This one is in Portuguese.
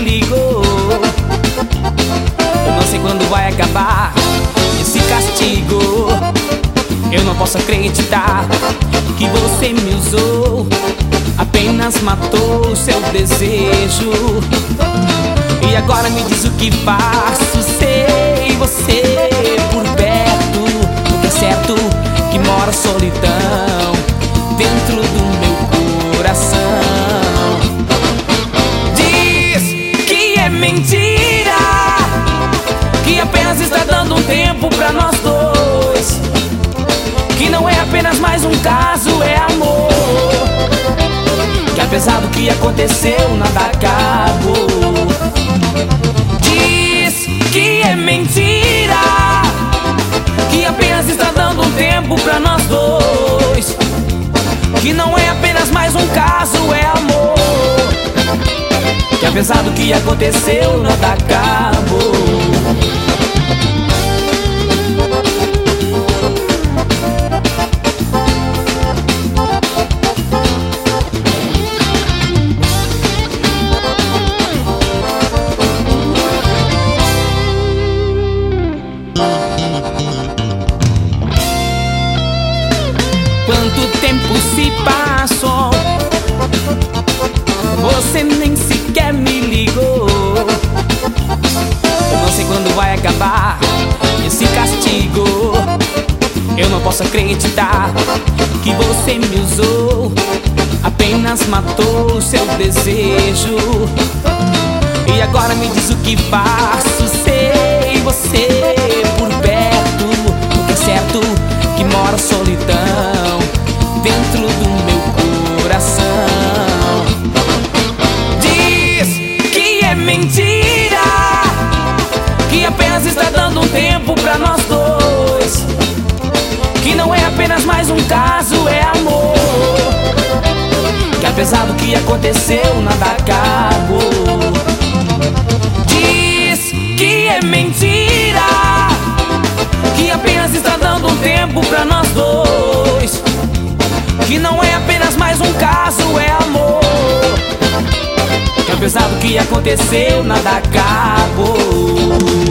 ligou. Eu não sei quando vai acabar esse castigo. Eu não posso acreditar que você me usou, apenas matou o seu desejo. E agora me diz o que faço. Sei você por perto, o que é certo que mora solidão dentro do meu coração. Diz que é mentira, que apenas está dando um tempo pra nós dois, que não é apenas mais um caso, é amor, que apesar do que aconteceu, nada acabou. Diz que é mentira, que apenas está dando um tempo pra nós dois, que não é apenas mais um caso, é amor, que apesar do que aconteceu, nada acabou. Quanto tempo se passou, você nem sequer me ligou. Eu não sei quando vai acabar esse castigo. Eu não posso acreditar que você me usou, apenas matou o seu desejo. E agora me diz o que faço. Sei você por perto, o que é certo que mora solidão dentro do meu coração. Diz que é mentira, que apenas está dando um tempo pra nós dois, que não é apenas mais um caso, é amor, que apesar do que aconteceu, nada acabou. Diz que é mentira, que apenas está dando um tempo pra nós dois, que não é apenas mais um caso, é amor, que apesar do que aconteceu, nada acabou.